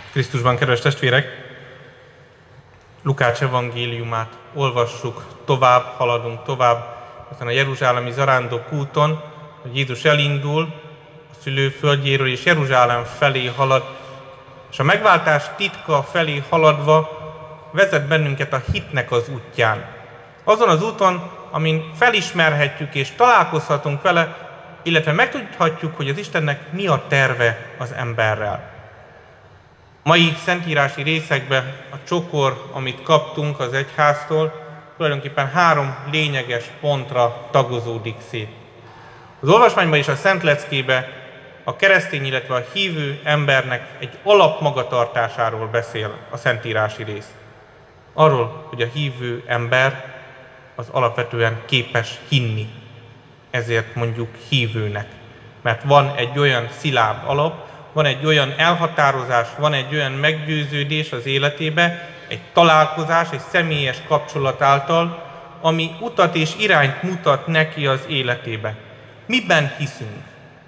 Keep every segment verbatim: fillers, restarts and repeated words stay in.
Krisztusban, kedves testvérek! Lukács evangéliumát olvassuk, tovább, haladunk tovább, aztán a jeruzsálemi zarándok úton, hogy Jézus elindul a szülőföldjéről, és Jeruzsálem felé halad, és a megváltás titka felé haladva vezet bennünket a hitnek az útján. Azon az úton, amin felismerhetjük és találkozhatunk vele, illetve megtudhatjuk, hogy az Istennek mi a terve az emberrel. Mai szentírási részekben a csokor, amit kaptunk az egyháztól, tulajdonképpen három lényeges pontra tagozódik szét. Az olvasmányban és a Szentleckébe a keresztény, illetve a hívő embernek egy alapmagatartásáról beszél a szentírási rész. Arról, hogy a hívő ember az alapvetően képes hinni. Ezért mondjuk hívőnek. Mert van egy olyan szilárd alap, van egy olyan elhatározás, van egy olyan meggyőződés az életébe, egy találkozás, egy személyes kapcsolat által, ami utat és irányt mutat neki az életébe. Miben hiszünk?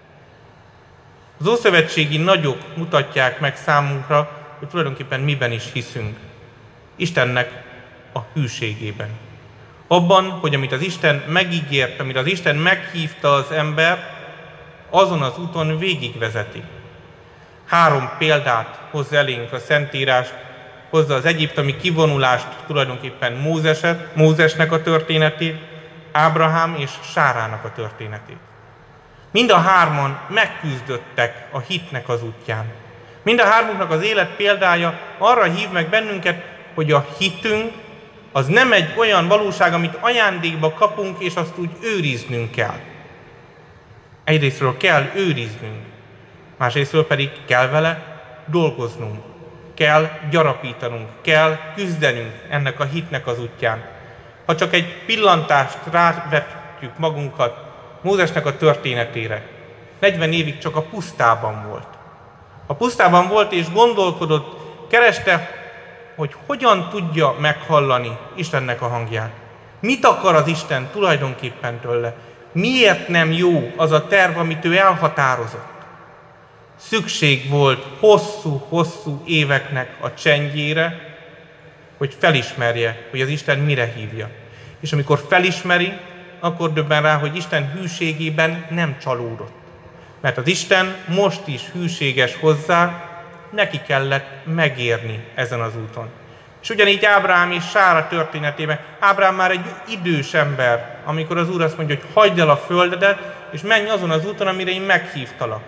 Az ószövetségi nagyok mutatják meg számunkra, hogy tulajdonképpen miben is hiszünk. Istennek a hűségében. Abban, hogy amit az Isten megígért, amit az Isten meghívta az ember, azon az úton végigvezeti. Három példát hoz elénk a Szentírás, hozza az egyiptomi kivonulást, tulajdonképpen Mózeset, Mózesnek a történetét, Ábrahám és Sárának a történetét. Mind a hárman megküzdöttek a hitnek az útján. Mind a hármunknak az élet példája arra hív meg bennünket, hogy a hitünk az nem egy olyan valóság, amit ajándékba kapunk, és azt úgy őriznünk kell. Egyrésztről kell őriznünk, másrésztről pedig kell vele dolgoznunk, kell gyarapítanunk, kell küzdenünk ennek a hitnek az útján. Ha csak egy pillantást rávetjük magunkat Mózesnek a történetére, negyven évig csak a pusztában volt. A pusztában volt és gondolkodott, kereste, hogy hogyan tudja meghallani Istennek a hangját. Mit akar az Isten tulajdonképpen tőle? Miért nem jó az a terv, amit ő elhatározott? Szükség volt hosszú-hosszú éveknek a csendjére, hogy felismerje, hogy az Isten mire hívja. És amikor felismeri, akkor döbben rá, hogy Isten hűségében nem csalódott. Mert az Isten most is hűséges hozzá, neki kellett megérni ezen az úton. És ugyanígy Ábrahám és Sára történetében, Ábrahám már egy idős ember, amikor az Úr azt mondja, hogy hagyd el a földedet, és menj azon az úton, amire én meghívtalak.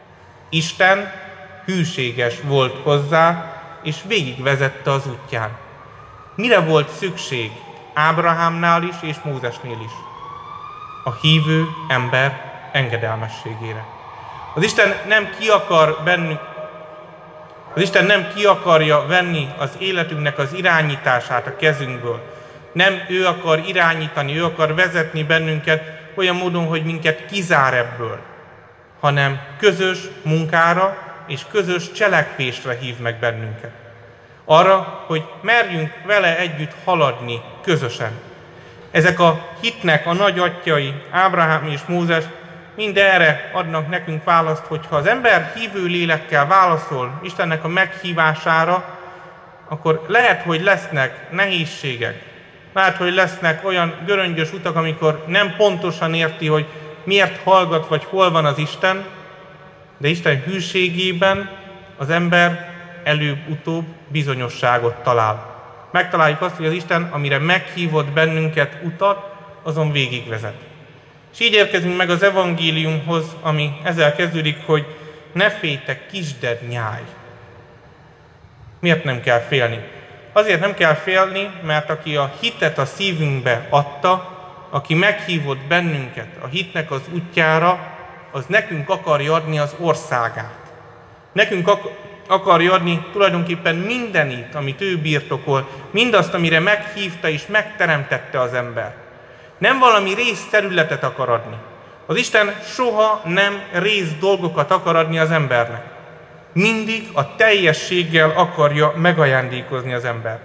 Isten hűséges volt hozzá, és végigvezette az útján. Mire volt szükség Ábrahámnál is, és Mózesnél is? A hívő ember engedelmességére. Az Isten nem ki akar bennünk, az Isten nem ki akarja venni az életünknek az irányítását a kezünkből. Nem ő akar irányítani, ő akar vezetni bennünket olyan módon, hogy minket kizár ebből, hanem közös munkára és közös cselekvésre hív meg bennünket. Arra, hogy merjünk vele együtt haladni közösen. Ezek a hitnek a nagyatyjai, Ábrahám és Mózes, mind erre adnak nekünk választ, hogyha az ember hívő lélekkel válaszol Istennek a meghívására, akkor lehet, hogy lesznek nehézségek, lehet, hogy lesznek olyan göröngyös utak, amikor nem pontosan érti, hogy miért hallgat, vagy hol van az Isten, de Isten hűségében az ember előbb-utóbb bizonyosságot talál. Megtaláljuk azt, hogy az Isten, amire meghívott bennünket utat, azon végigvezet. És így érkezünk meg az evangéliumhoz, ami ezzel kezdődik, hogy ne féltek, kisded nyáj. Miért nem kell félni? Azért nem kell félni, mert aki a hitet a szívünkbe adta, aki meghívott bennünket a hitnek az útjára, az nekünk akarja adni az országát. Nekünk ak- akarja adni tulajdonképpen mindenit, amit ő birtokol, mindazt, amire meghívta és megteremtette az ember. Nem valami részterületet akar adni. Az Isten soha nem rész dolgokat akar adni az embernek. Mindig a teljességgel akarja megajándékozni az ember.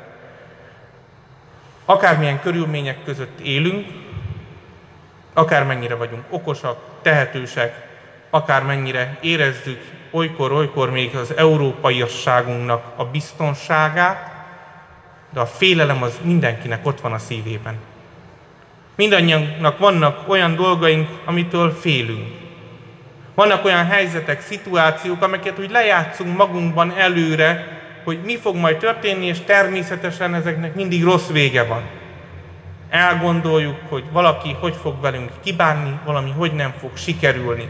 Akármilyen körülmények között élünk, akármennyire vagyunk okosak, tehetősek, akármennyire érezzük olykor-olykor még az európaiasságunknak a biztonságát, de a félelem az mindenkinek ott van a szívében. Mindannyiunknak vannak olyan dolgaink, amitől félünk. Vannak olyan helyzetek, szituációk, amiket úgy lejátszunk magunkban előre, hogy mi fog majd történni, és természetesen ezeknek mindig rossz vége van. Elgondoljuk, hogy valaki hogy fog velünk kibánni, valami hogy nem fog sikerülni.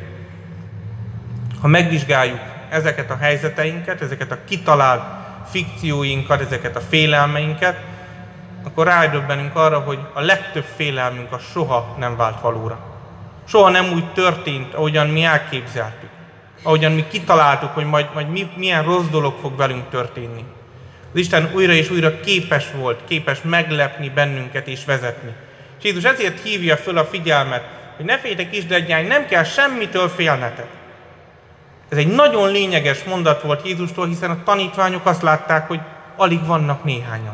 Ha megvizsgáljuk ezeket a helyzeteinket, ezeket a kitalált fikcióinkat, ezeket a félelmeinket, akkor rádöbbenünk arra, hogy a legtöbb félelmünk az soha nem vált valóra. Soha nem úgy történt, ahogyan mi elképzeltük. Ahogyan mi kitaláltuk, hogy majd, majd mi, milyen rossz dolog fog velünk történni. Az Isten újra és újra képes volt, képes meglepni bennünket és vezetni. És Jézus ezért hívja föl a figyelmet, hogy ne féljetek kisgyertyány, nem kell semmitől félnetek. Ez egy nagyon lényeges mondat volt Jézustól, hiszen a tanítványok azt látták, hogy alig vannak néhányan.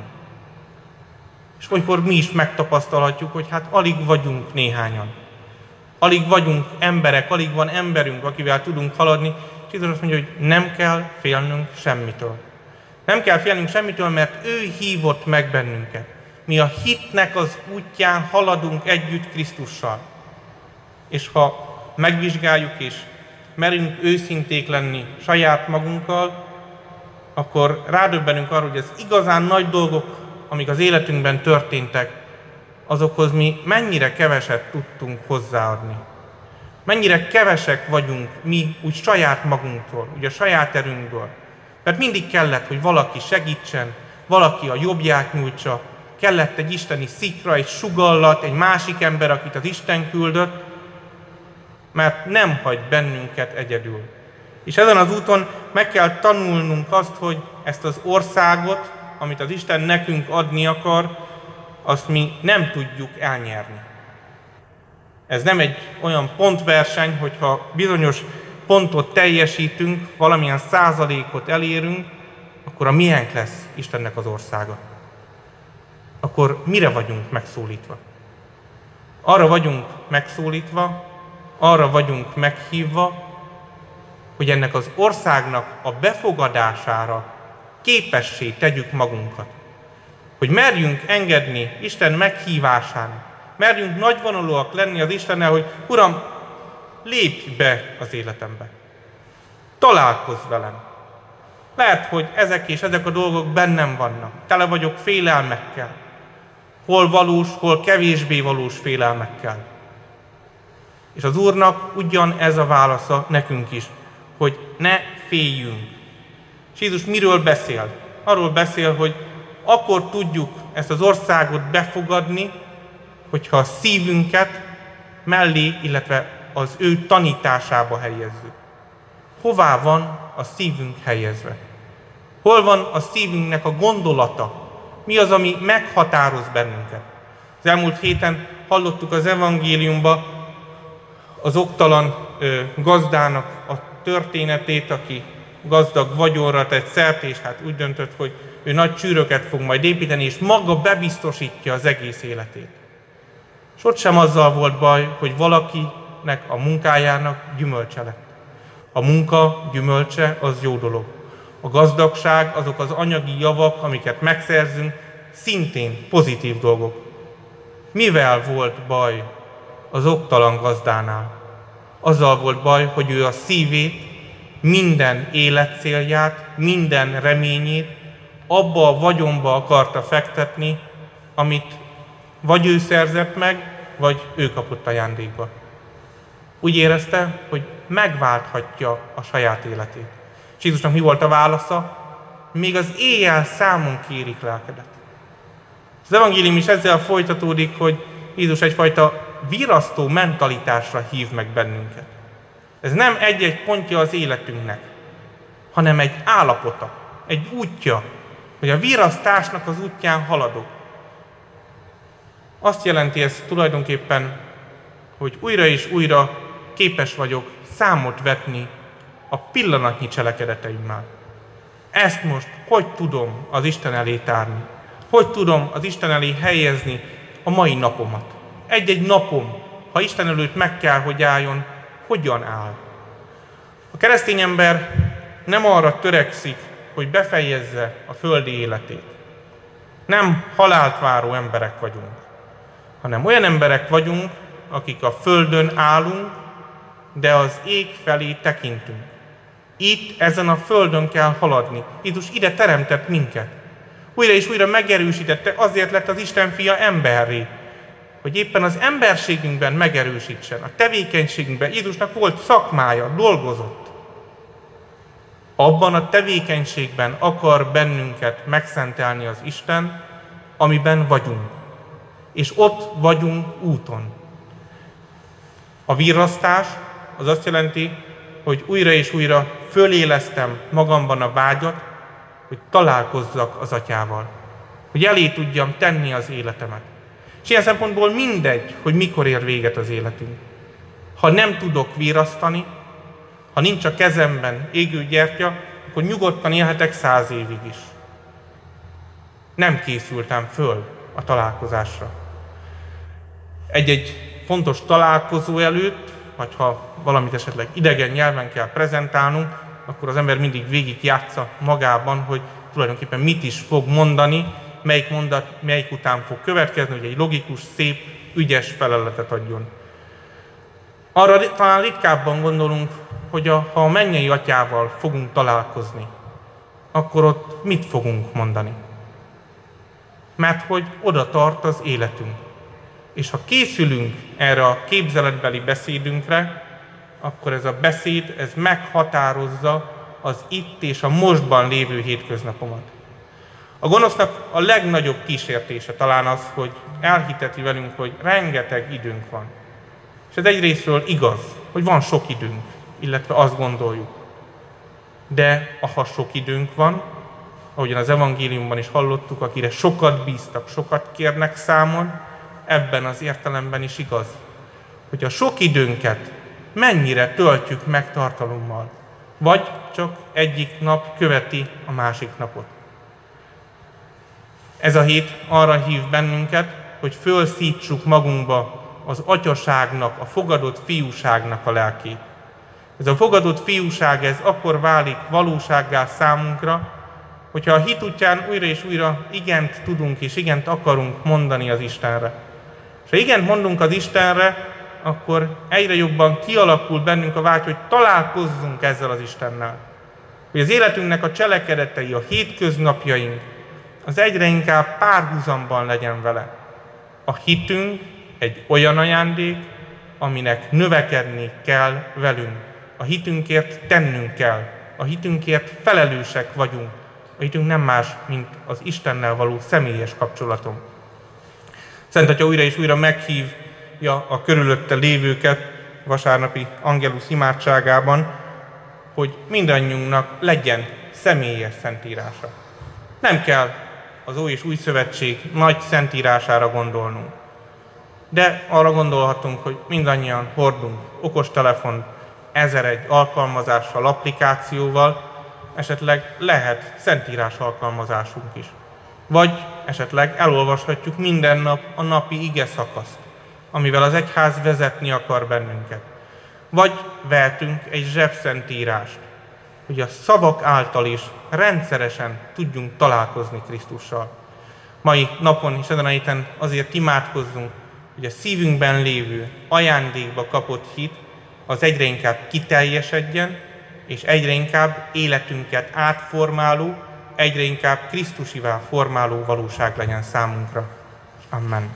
És olykor mi is megtapasztalhatjuk, hogy hát alig vagyunk néhányan. Alig vagyunk emberek, alig van emberünk, akivel tudunk haladni, és Jézus azt mondja, hogy nem kell félnünk semmitől. Nem kell félnünk semmitől, mert ő hívott meg bennünket. Mi a hitnek az útján haladunk együtt Krisztussal. És ha megvizsgáljuk és merünk őszinték lenni saját magunkkal, akkor rádöbbenünk arra, hogy az igazán nagy dolgok, amik az életünkben történtek, azokhoz mi mennyire keveset tudtunk hozzáadni. Mennyire kevesek vagyunk mi úgy saját magunktól, úgy a saját erőnkből. Mert mindig kellett, hogy valaki segítsen, valaki a jobbját nyújtsa, kellett egy isteni szikra, egy sugallat, egy másik ember, akit az Isten küldött, mert nem hagy bennünket egyedül. És ezen az úton meg kell tanulnunk azt, hogy ezt az országot, amit az Isten nekünk adni akar, azt mi nem tudjuk elnyerni. Ez nem egy olyan pontverseny, hogyha bizonyos pontot teljesítünk, valamilyen százalékot elérünk, akkor a miénk lesz Istennek az országa. Akkor mire vagyunk megszólítva? Arra vagyunk megszólítva, arra vagyunk meghívva, hogy ennek az országnak a befogadására képessé tegyük magunkat. Hogy merjünk engedni Isten meghívásának, merjünk nagyvonalúak lenni az Istennel, hogy Uram, lépj be az életembe. Találkozz velem. Lehet, hogy ezek és ezek a dolgok bennem vannak. Tele vagyok félelmekkel. Hol valós, hol kevésbé valós félelmekkel. És az Úrnak ugyan ez a válasza nekünk is, hogy ne féljünk. És Jézus miről beszél? Arról beszél, hogy akkor tudjuk ezt az országot befogadni, hogyha a szívünket mellé, illetve az ő tanításába helyezzük. Hová van a szívünk helyezve? Hol van a szívünknek a gondolata? Mi az, ami meghatároz bennünket? Az elmúlt héten hallottuk az evangéliumban az oktalan ö, gazdának a történetét, aki gazdag vagyonra tett szert, és hát úgy döntött, hogy ő nagy csűröket fog majd építeni, és maga bebiztosítja az egész életét. És ott sem azzal volt baj, hogy valakinek a munkájának gyümölcse lett. A munka gyümölcse az jó dolog. A gazdagság, azok az anyagi javak, amiket megszerzünk, szintén pozitív dolgok. Mivel volt baj az oktalan gazdánál? Azzal volt baj, hogy ő a szívét, minden életcélját, minden reményét abba a vagyonba akarta fektetni, amit vagy ő szerzett meg, vagy ő kapott ajándékba. Úgy érezte, hogy megválthatja a saját életét. És Jézusnak mi volt a válasza? Még az éjjel számon kérik lelkedet. Az evangélium is ezzel folytatódik, hogy Jézus egyfajta virasztó mentalitásra hív meg bennünket. Ez nem egy-egy pontja az életünknek, hanem egy állapota, egy útja, hogy a virasztásnak az útján haladok. Azt jelenti ez tulajdonképpen, hogy újra és újra képes vagyok számot vetni a pillanatnyi cselekedeteimmel. Ezt most hogy tudom az Isten elé tárni? Hogy tudom az Isten elé helyezni a mai napomat? Egy-egy napom, ha Isten előtt meg kell, hogy álljon, hogyan áll? A keresztény ember nem arra törekszik, hogy befejezze a földi életét. Nem halált váró emberek vagyunk, hanem olyan emberek vagyunk, akik a földön állunk, de az ég felé tekintünk. Itt, ezen a földön kell haladni. Jézus ide teremtett minket. Újra és újra megerősítette, azért lett az Isten fia emberré, hogy éppen az emberségünkben megerősítsen, a tevékenységünkben. Jézusnak volt szakmája, dolgozott. Abban a tevékenységben akar bennünket megszentelni az Isten, amiben vagyunk. És ott vagyunk úton. A virrasztás az azt jelenti, hogy újra és újra fölélesztem magamban a vágyat, hogy találkozzak az Atyával. Hogy elé tudjam tenni az életemet. És ilyen szempontból mindegy, hogy mikor ér véget az életünk. Ha nem tudok virrasztani, ha nincs a kezemben égő gyertya, akkor nyugodtan élhetek száz évig is. Nem készültem föl a találkozásra. Egy-egy fontos találkozó előtt, vagy ha valamit esetleg idegen nyelven kell prezentálnunk, akkor az ember mindig végig játsza magában, hogy tulajdonképpen mit is fog mondani, melyik mondat, melyik után fog következni, hogy egy logikus, szép, ügyes feleletet adjon. Arra talán ritkábban gondolunk, hogy a, ha a mennyei Atyával fogunk találkozni, akkor ott mit fogunk mondani? Mert hogy oda tart az életünk. És ha készülünk erre a képzeletbeli beszédünkre, akkor ez a beszéd, ez meghatározza az itt és a mostban lévő hétköznapomat. A gonosznak a legnagyobb kísértése talán az, hogy elhiteti velünk, hogy rengeteg időnk van. És ez egyrésztről igaz, hogy van sok időnk, illetve azt gondoljuk. De ha sok időnk van, ahogyan az evangéliumban is hallottuk, akire sokat bíztak, sokat kérnek számon, ebben az értelemben is igaz, hogy a sok időnket mennyire töltjük meg tartalommal, vagy csak egyik nap követi a másik napot. Ez a hét arra hív bennünket, hogy fölszítsuk magunkba az atyaságnak, a fogadott fiúságnak a lelkét. Ez a fogadott fiúság, ez akkor válik valósággá számunkra, hogyha a hit útján újra és újra igent tudunk és igent akarunk mondani az Istenre. És ha igent mondunk az Istenre, akkor egyre jobban kialakul bennünk a vágy, hogy találkozzunk ezzel az Istennel. Hogy az életünknek a cselekedetei, a hétköznapjaink, az egyre inkább párhuzamban legyen vele. A hitünk egy olyan ajándék, aminek növekedni kell velünk. A hitünkért tennünk kell. A hitünkért felelősek vagyunk. A hitünk nem más, mint az Istennel való személyes kapcsolatom. Szent Atya újra és újra meghívja a körülötte lévőket vasárnapi Angelus imádságában, hogy mindannyiunknak legyen személyes szentírása. Nem kell az Ói és Új Szövetség nagy szentírására gondolnunk. De arra gondolhatunk, hogy mindannyian hordunk okostelefont, ezer egy alkalmazással, applikációval, esetleg lehet szentírás alkalmazásunk is. Vagy esetleg elolvashatjuk minden nap a napi ige szakaszt, amivel az egyház vezetni akar bennünket. Vagy vehetünk egy zsebszentírást, hogy a szavak által is rendszeresen tudjunk találkozni Krisztussal. Mai napon és ezen a héten azért imádkozzunk, hogy a szívünkben lévő ajándékba kapott hit az egyre inkább kiteljesedjen, és egyre inkább életünket átformáló, egyre inkább Krisztusivá formáló valóság legyen számunkra. Amen.